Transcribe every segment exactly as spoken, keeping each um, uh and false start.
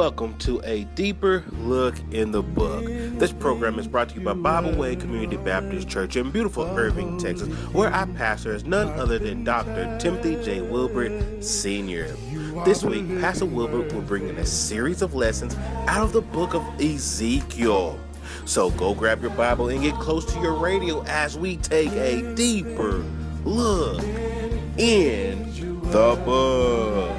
welcome to a deeper look in the book. This program is brought to you by Bible Way Community Baptist Church in beautiful Irving, Texas, where our pastor is none other than Doctor Timothy J. Wilbert, Senior This week, Pastor Wilbert will bring in a series of lessons out of the book of Ezekiel. So go grab your Bible and get close to your radio as we take a deeper look in the book.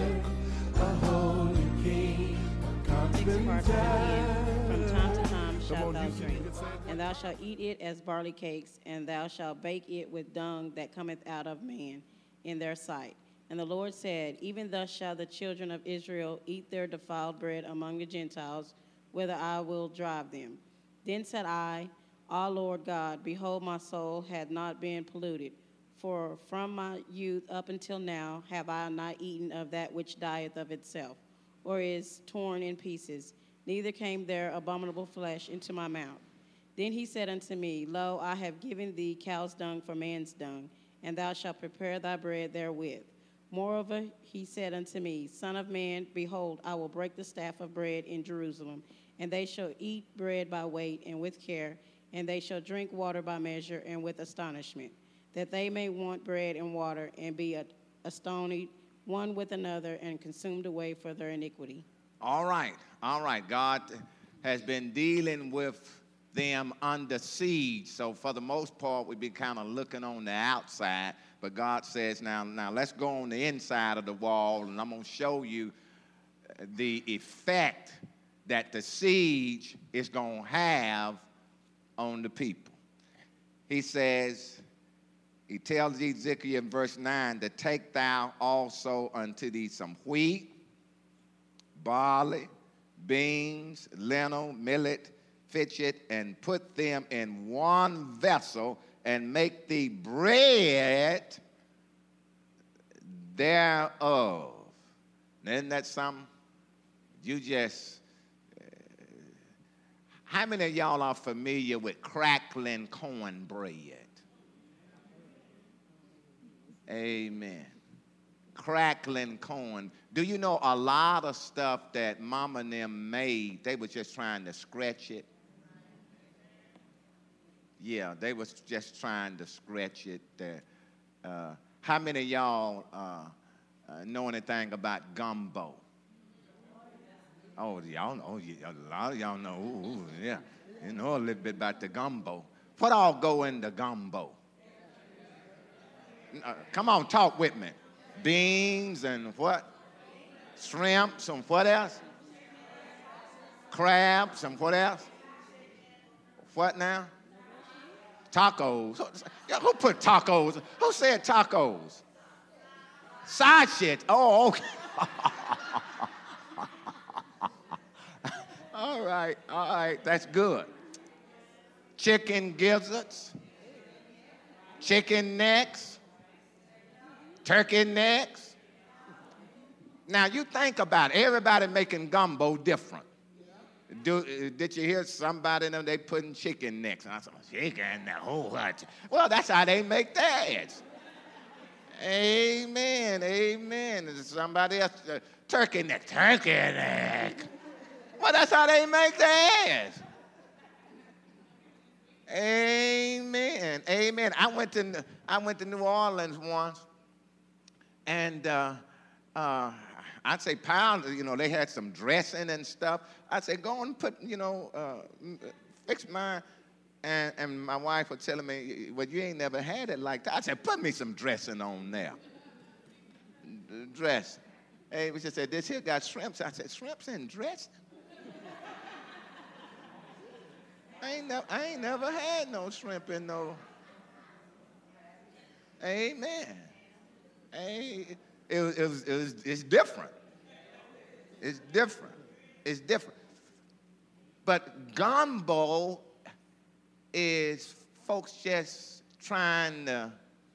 From time to time shalt thou drink, and thou shalt eat it as barley cakes, and thou shalt bake it with dung that cometh out of man in their sight. And the Lord said, even thus shall the children of Israel eat their defiled bread among the Gentiles, whither I will drive them. Then said I, Ah, Lord God, behold, my soul hath not been polluted, for from my youth up until now have I not eaten of that which dieth of itself, or is torn in pieces, neither came there abominable flesh into my mouth. Then he said unto me, Lo, I have given thee cow's dung for man's dung, and thou shalt prepare thy bread therewith. Moreover, he said unto me, Son of man, behold, I will break the staff of bread in Jerusalem, and they shall eat bread by weight and with care, and they shall drink water by measure and with astonishment, that they may want bread and water, and be astonished one with another, and consumed away for their iniquity. All right, all right. God has been dealing with them under siege. So for the most part, we've been kind of looking on the outside. But God says, now, now let's go on the inside of the wall, and I'm going to show you the effect that the siege is going to have on the people. He says, he tells Ezekiel in verse nine, to take thou also unto thee some wheat, barley, beans, lentil, millet, fetch it, and put them in one vessel, and make thee bread thereof. Now, isn't that something? You just, uh, how many of y'all are familiar with crackling cornbread? Amen. Crackling corn. Do you know a lot of stuff that Mama and them made, they were just trying to scratch it? Yeah, they was just trying to scratch it. Uh, how many of y'all uh, uh, know anything about gumbo? Oh, y'all know. A lot of y'all know. Ooh, ooh, yeah, you know a little bit about the gumbo. What all go in the gumbo? Uh, come on, talk with me. Beans and what? Shrimps and what else? Crabs and what else? What now? Tacos. Who put tacos? Who said tacos? Side shit. Oh, okay. All right, all right, that's good. Chicken gizzards, chicken necks, turkey necks. Now, you think about it. Everybody making gumbo different. Do, did you hear somebody, them, they putting chicken necks? And I said, chicken neck, oh, what? Well, that's how they make theirs. Amen, amen. Somebody else, uh, turkey neck, turkey neck. Well, that's how they make theirs. Amen, amen. I went to, I went to New Orleans once, and uh, uh, I'd say pound, you know, they had some dressing and stuff. I'd say, go and put, you know, uh, fix mine. And, and my wife was telling me, well, you ain't never had it like that. I said, put me some dressing on there. Dress. Hey, she said, this here got shrimps. I said, shrimps and dressing? I ain't, never, I ain't never had no shrimp in no. Amen. Hey, it was, it was, it was, it's different. It's different. It's different. But gumbo is folks just trying to,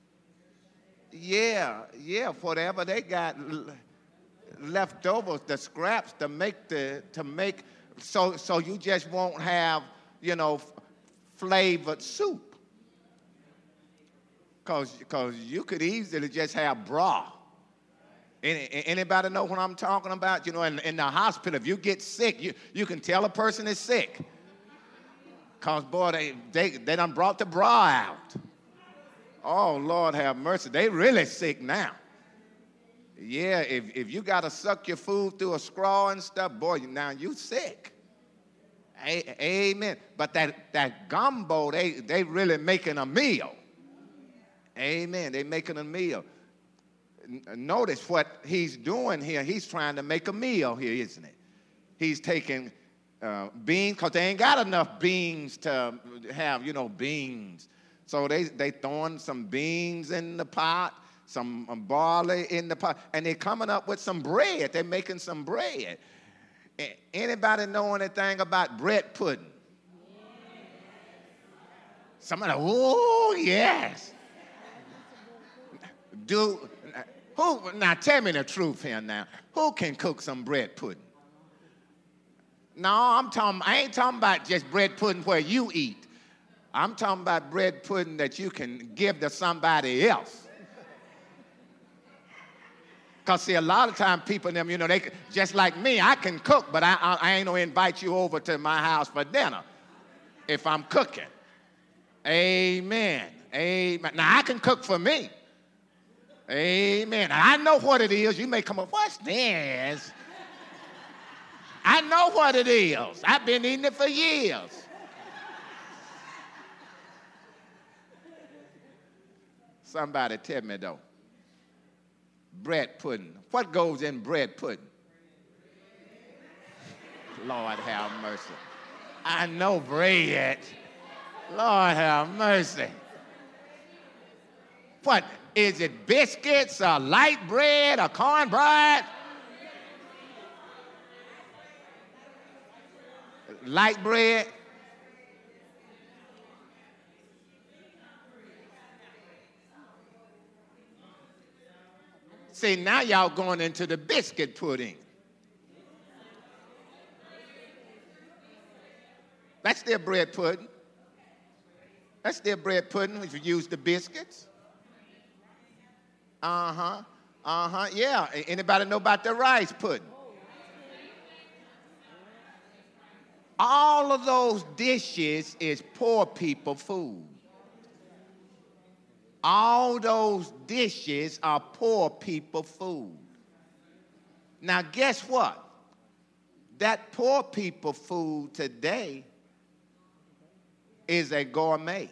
yeah, yeah, whatever they got left over, the scraps to make the, to make, so, so you just won't have, you know, flavored soup. Because because you could easily just have broth. Any, anybody know what I'm talking about? You know, in, in the hospital, if you get sick, you, you can tell a person is sick. Because, boy, they, they, they done brought the bra out. Oh, Lord have mercy. They really sick now. Yeah, if, if you got to suck your food through a straw and stuff, boy, now you sick. A- amen. But that, that gumbo, they, they really making a meal. Amen. They making a meal. Notice what he's doing here. He's trying to make a meal here, isn't it? He's taking uh, beans, because they ain't got enough beans to have, you know, beans. So they they throwing some beans in the pot, some barley in the pot, and they're coming up with some bread. They're making some bread. Anybody know anything about bread pudding? Somebody, oh, yes. Do... Who, now, tell me the truth here now. Who can cook some bread pudding? No, I'm talking, I ain't talking about just bread pudding where you eat. I'm talking about bread pudding that you can give to somebody else. Because, see, a lot of times people, them, you know, they just like me, I can cook, but I, I, I ain't going to invite you over to my house for dinner if I'm cooking. Amen. Amen. Now, I can cook for me. Amen. I know what it is. You may come up, what's this? I know what it is. I've been eating it for years. Somebody tell me, though. Bread pudding. What goes in bread pudding? Lord have mercy. I know bread. Lord have mercy. What? Is it biscuits or light bread or cornbread? Light bread? See, now y'all going into the biscuit pudding. That's their bread pudding. That's their bread pudding if you use the biscuits. Uh-huh. Uh-huh. Yeah. Anybody know about the rice pudding? All of those dishes is poor people food. All those dishes are poor people food. Now, guess what? That poor people food today is a gourmet.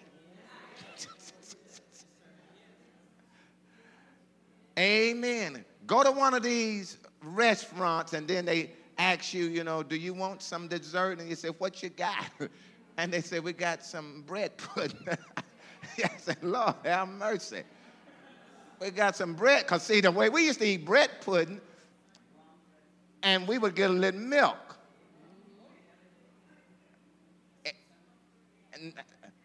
Amen. Go to one of these restaurants and then they ask you, you know, do you want some dessert? And you say, what you got? And they say, we got some bread pudding. I said, Lord, have mercy. We got some bread. Because, see, the way we used to eat bread pudding, and we would get a little milk. And,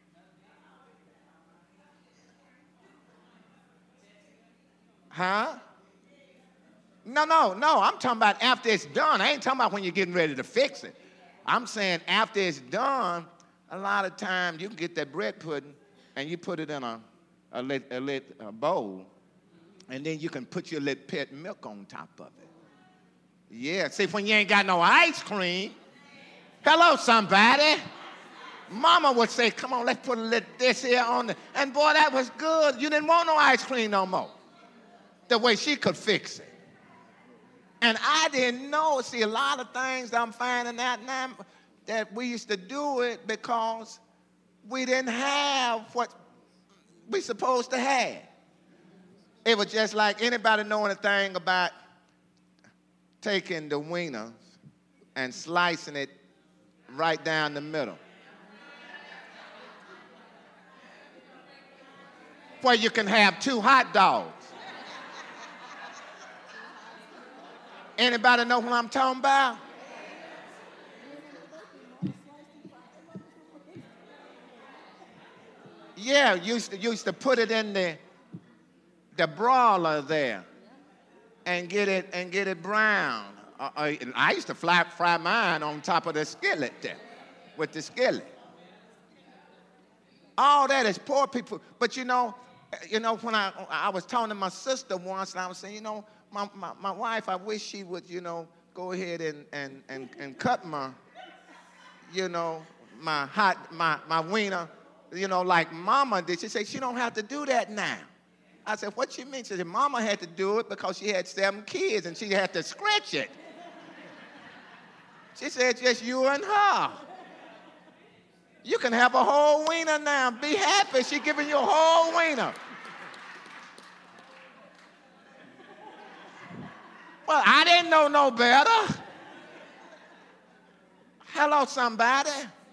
huh? No, no, no. I'm talking about after it's done. I ain't talking about when you're getting ready to fix it. I'm saying after it's done, a lot of times you can get that bread pudding and you put it in a, a, lit, a, lit, a bowl, and then you can put your little pet milk on top of it. Yeah, see, when you ain't got no ice cream, hello, somebody. Mama would say, come on, let's put a little this here on the, and boy, that was good. You didn't want no ice cream no more. The way she could fix it. And I didn't know, see, a lot of things that I'm finding out now that we used to do it because we didn't have what we supposed to have. It was just like anybody know anything about taking the wieners and slicing it right down the middle. Where you can have two hot dogs. Anybody know what I'm talking about? Yeah, used to, used to put it in the, the broiler there and get it and get it brown. Uh, uh, I used to fly, fry mine on top of the skillet there, with the skillet. All that is poor people. But you know, you know, when I I was talking to my sister once, and I was saying, you know, my, my, my wife, I wish she would, you know, go ahead and, and, and, and cut my, you know, my hot, my, my wiener, you know, like Mama did. She said, she don't have to do that now. I said, what you mean? She said, Mama had to do it because she had seven kids and she had to scratch it. She said, just you and her. You can have a whole wiener now. Be happy. She's giving you a whole wiener. Well, I didn't know no better. Hello, somebody.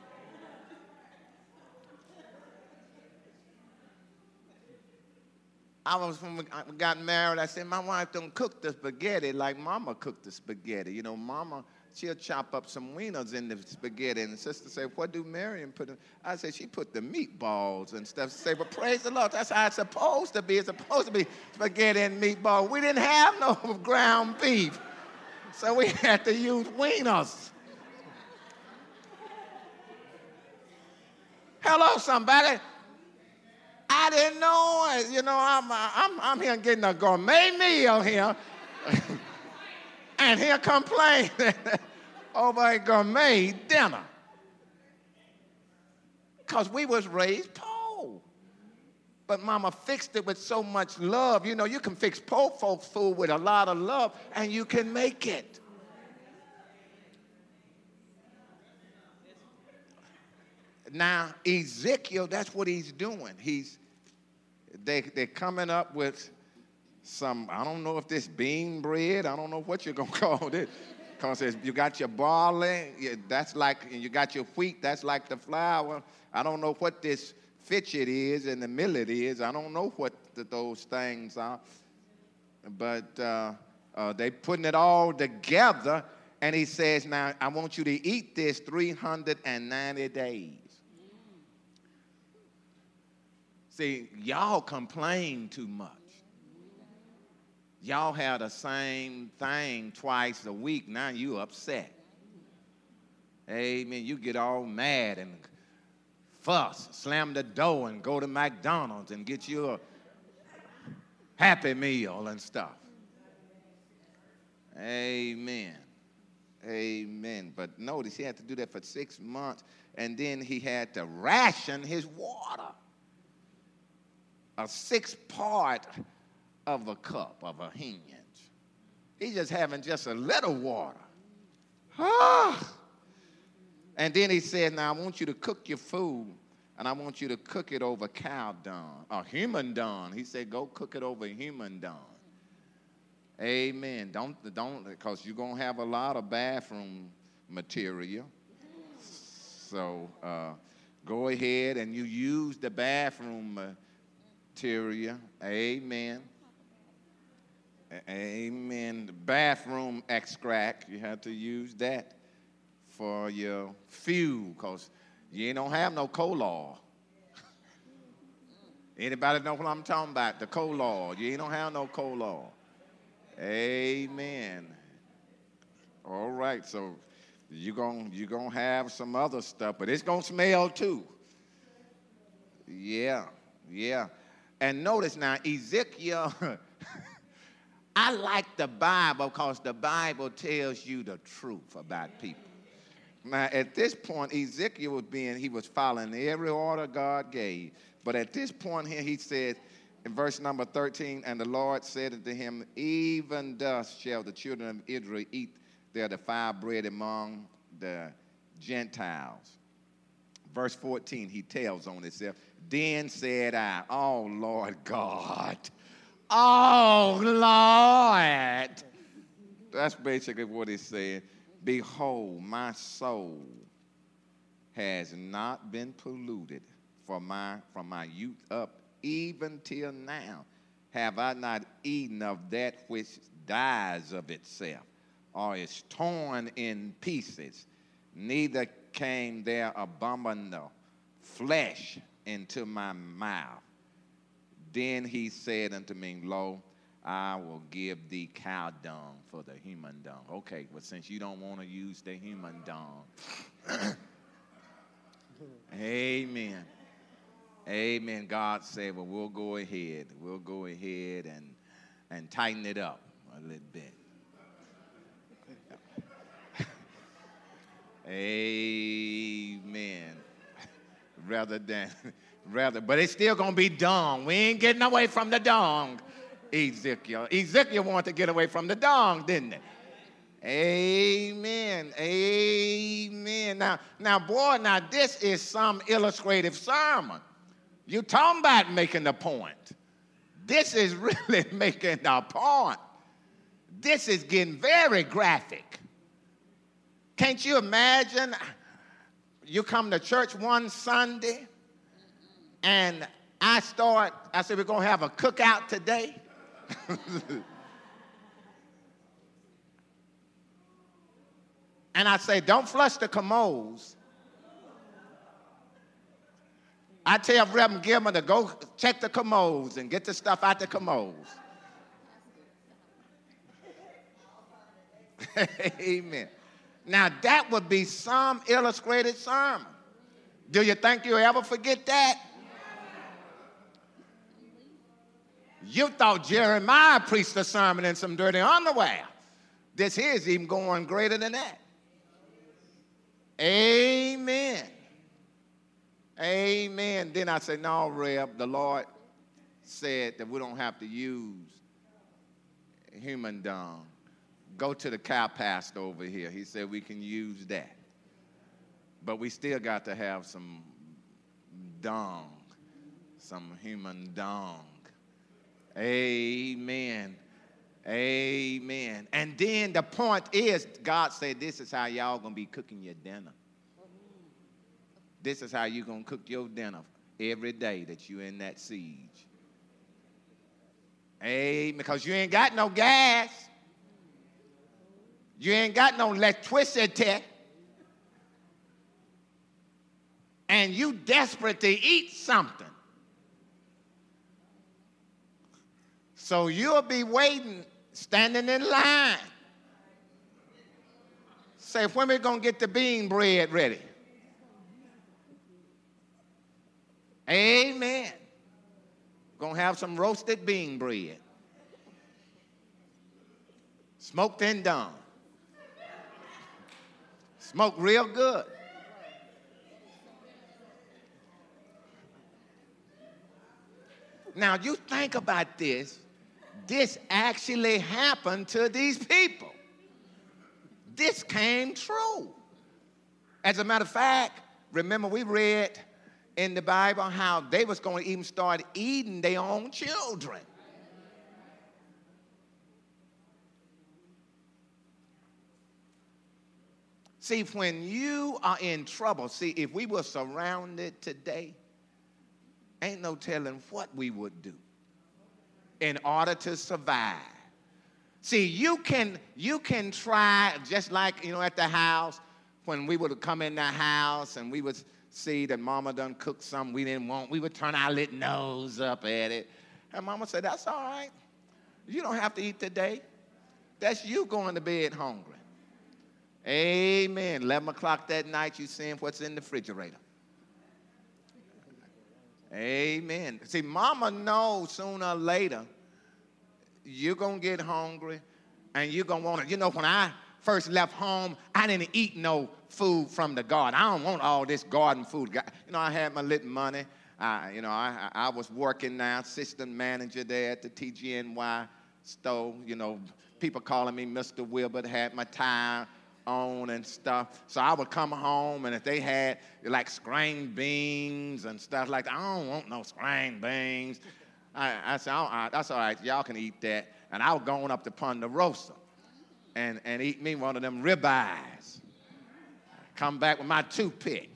I was when we got married. I said, my wife don't cook the spaghetti like Mama cooked the spaghetti. You know, Mama, she'll chop up some wieners in the spaghetti. And the sister said, what do Miriam put in? I said, she put the meatballs and stuff. She said, well, praise the Lord. That's how it's supposed to be. It's supposed to be spaghetti and meatball. We didn't have no ground beef, so we had to use wieners. Hello, somebody. I didn't know it. You know, I'm, I'm, I'm here getting a gourmet meal here. And here complaining over a gourmet dinner. Because we was raised poor. But Mama fixed it with so much love. You know, you can fix poor folks' food with a lot of love, and you can make it. Now, Ezekiel, that's what he's doing. He's, they, they're coming up with some, I don't know if this bean bread, I don't know what you're going to call it. Because you got your barley, that's like, and you got your wheat, that's like the flour. I don't know what this fitchet is and the millet is. I don't know what the, those things are. But uh, uh, they putting it all together, and he says, now, I want you to eat this three hundred ninety days. See, y'all complain too much. Y'all have the same thing twice a week. Now you upset. Amen. You get all mad and fuss, slam the door and go to McDonald's and get you a Happy Meal and stuff. Amen. Amen. But notice he had to do that for six months, and then he had to ration his water. A sixth part of a cup of a hinge. He's just having just a little water. Ah. And then he said, now I want you to cook your food, and I want you to cook it over cow dung, or human dung. He said, go cook it over human dung. Amen. Don't, don't, because you're going to have a lot of bathroom material. So uh, go ahead and you use the bathroom material. Amen. Amen. The bathroom extract, you have to use that for your fuel, because you don't have no coal oil. Anybody know what I'm talking about? The coal oil. You don't have no coal oil. Amen. All right, so you're going you're gonna have some other stuff, but it's going to smell too. Yeah, yeah. And notice now, Ezekiel, I like the Bible because the Bible tells you the truth about people. Now, at this point, Ezekiel was being, he was following every order God gave. But at this point here, he said, in verse number thirteen, and the Lord said unto him, even thus shall the children of Israel eat their defiled bread among the Gentiles. Verse fourteen, he tells on himself, then said I, oh, Lord God, oh, Lord. That's basically what he's saying. Behold, my soul has not been polluted for my, from my youth up, even till now. Have I not eaten of that which dies of itself, or is torn in pieces? Neither came there abominable flesh into my mouth. Then he said unto me, lo, I will give thee cow dung for the human dung. Okay, well, since you don't want to use the human dung. Amen. Amen. God said, well, we'll go ahead. We'll go ahead and, and tighten it up. a little bit. Amen. Rather than, rather, but it's still going to be dung. We ain't getting away from the dung, Ezekiel. Ezekiel wanted to get away from the dung, didn't he? Amen. Amen. Now, now, boy, now this is some illustrative sermon. You talking about making the point. This is really making the point. This is getting very graphic. Can't you imagine? You come to church one Sunday, and I start, I said, we're going to have a cookout today. And I say, don't flush the commodes. I tell Reverend Gilman to go check the commodes and get the stuff out the commodes. Amen. Now, that would be some illustrated sermon. Do you think you'll ever forget that? You thought Jeremiah preached a sermon in some dirty underwear. This here is even going greater than that. Amen. Amen. Then I said, no, Reb, the Lord said that we don't have to use human dung. Go to the cow pasture over here. He said we can use that. But we still got to have some dung, some human dung. Amen. Amen. And then the point is, God said, this is how y'all going to be cooking your dinner. This is how you're going to cook your dinner every day that you're in that siege. Amen. Because you ain't got no gas. You ain't got no electricity. And you desperate to eat something. So you'll be waiting, standing in line. Say, when we going to get the bean bread ready? Amen. Going to have some roasted bean bread. Smoked and done. Smoked real good. Now, you think about this. This actually happened to these people. This came true. As a matter of fact, remember we read in the Bible how they was going to even start eating their own children. See, when you are in trouble, see, if we were surrounded today, ain't no telling what we would do in order to survive. See, you can you can try, just like, you know, at the house, when we would come in the house and we would see that Mama done cooked something we didn't want, we would turn our little nose up at it. And Mama said, that's all right. You don't have to eat today. That's you going to bed hungry. Amen. eleven o'clock that night, you seeing what's in the refrigerator. Amen. See, Mama knows sooner or later you're going to get hungry and you're going to want to. You know, when I first left home, I didn't eat no food from the garden. I don't want all this garden food. You know, I had my little money. I, you know, I, I was working now, assistant manager there at the T G N Y store. You know, people calling me Mister Wilbert, had my tie on and stuff. So I would come home, and if they had like screen beans and stuff like that, I don't want no screen beans. I, I said, oh, that's all right, y'all can eat that. And I was going up to Ponderosa and, and eat me one of them ribeyes. Come back with my toothpick.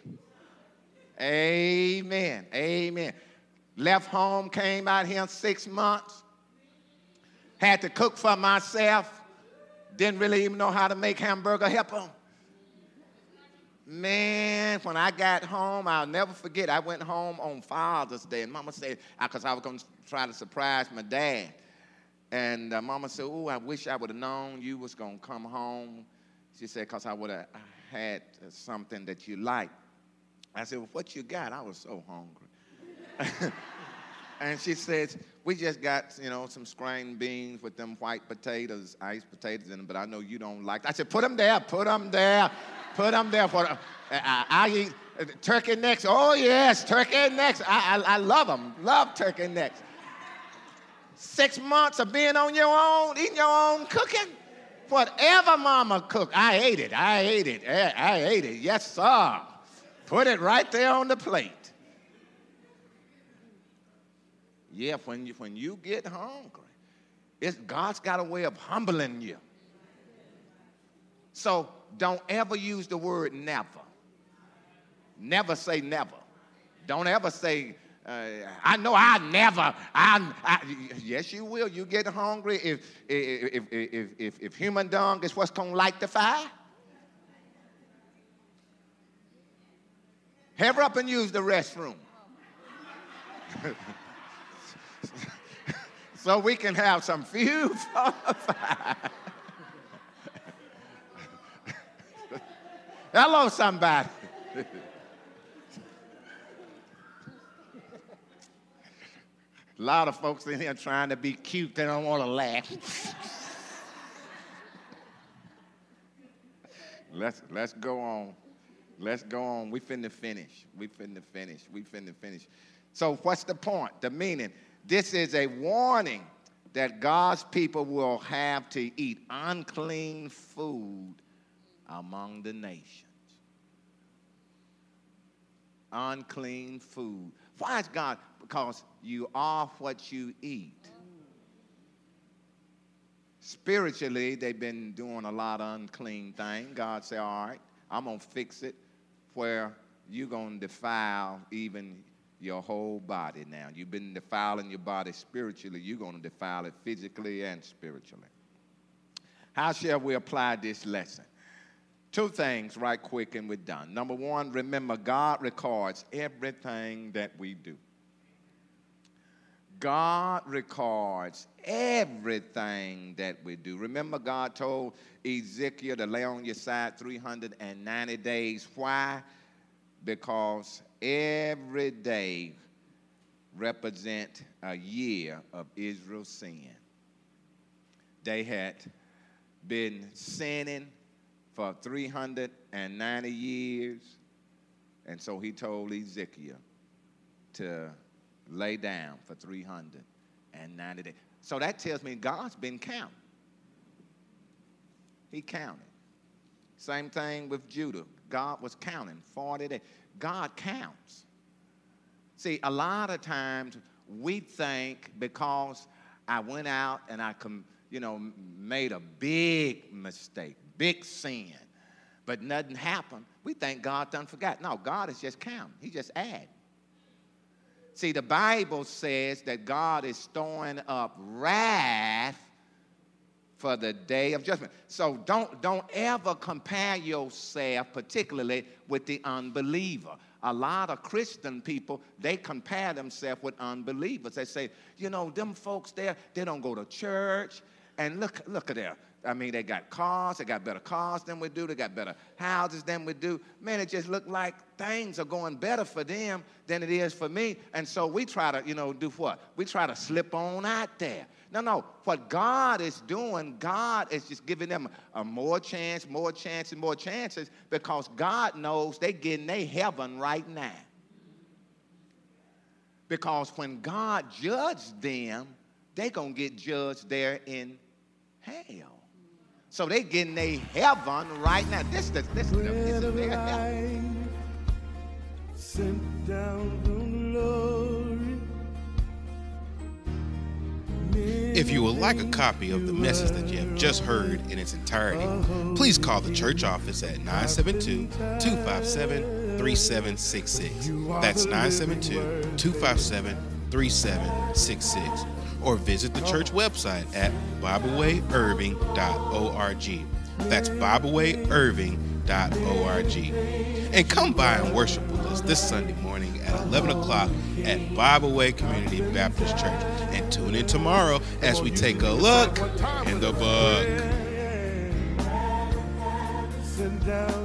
Amen, amen. Left home, came out here in six months. Had to cook for myself. Didn't really even know how to make hamburger helper. Man, when I got home, I'll never forget, I went home on Father's Day, and Mama said, because I was going to try to surprise my dad. And uh, Mama said, oh, I wish I would have known you was going to come home. She said, because I would have had something that you liked. I said, well, what you got? I was so hungry. And she says, we just got, you know, some screen beans with them white potatoes, iced potatoes in them, but I know you don't like them. I said, put them there, put them there, put them there. For, I, I eat uh, turkey necks. Oh, yes, turkey necks. I, I, I love them, love turkey necks. Six months of being on your own, eating your own cooking. Whatever mama cooked, I ate it, I ate it, I, I ate it. Yes, sir. Put it right there on the plate. Yeah, when you, when you get hungry, it's, God's got a way of humbling you. So don't ever use the word never. Never say never. Don't ever say, uh, I know I never. I, I, yes, you will. You get hungry. If, if, if, if, if human dung is what's going to light the fire, hurry up and use the restroom. So we can have some fuel for the fire. Hello, somebody. A lot of folks in here trying to be cute. They don't want to laugh. let's, let's go on. Let's go on. We finna finish. We finna finish. We finna finish. So what's the point? The meaning? This is a warning that God's people will have to eat unclean food among the nations. Unclean food. Why is God? Because you are what you eat. Spiritually, they've been doing a lot of unclean things. God said, all right, I'm going to fix it where you're going to defile even your whole body now. You've been defiling your body spiritually. You're going to defile it physically and spiritually. How shall we apply this lesson? Two things right quick and we're done. Number one, remember God records everything that we do. God records everything that we do. Remember God told Ezekiel to lay on your side three hundred ninety days. Why? Because every day represent a year of Israel's sin. They had been sinning for three hundred ninety years, and so he told Ezekiel to lay down for three hundred ninety days. So that tells me God's been counting. He counted. Same thing with Judah. God was counting forty days. God counts. See, a lot of times we think because I went out and I, com- you know, made a big mistake, big sin, but nothing happened, we think God done forgot. No, God is just counting. He just add. See, the Bible says that God is storing up wrath for the day of judgment. So don't, don't ever compare yourself, particularly with the unbeliever. A lot of Christian people, they compare themselves with unbelievers. They say, you know, them folks there, they don't go to church. And look, look at there. I mean, they got cars. They got better cars than we do. They got better houses than we do. Man, it just look like things are going better for them than it is for me. And so we try to, you know, do what? We try to slip on out there. No, no. What God is doing, God is just giving them a more chance, more chances, more chances, because God knows they're getting their heaven right now. Because when God judged them, they're going to get judged there in hell. So they getting their heaven right now. This, this, this, this is their heaven. Sent down from glory. If you would like a copy of the message that you have just heard in its entirety, please call the church office at nine seven two, two five seven, three seven six six. That's nine seven two, two five seven, three seven six six. Or visit the church website at bible way irving dot org. That's bible way irving dot org. And come by and worship with us this Sunday morning at eleven o'clock at Bible Way Community Baptist Church. And tune in tomorrow as we take a look in the book.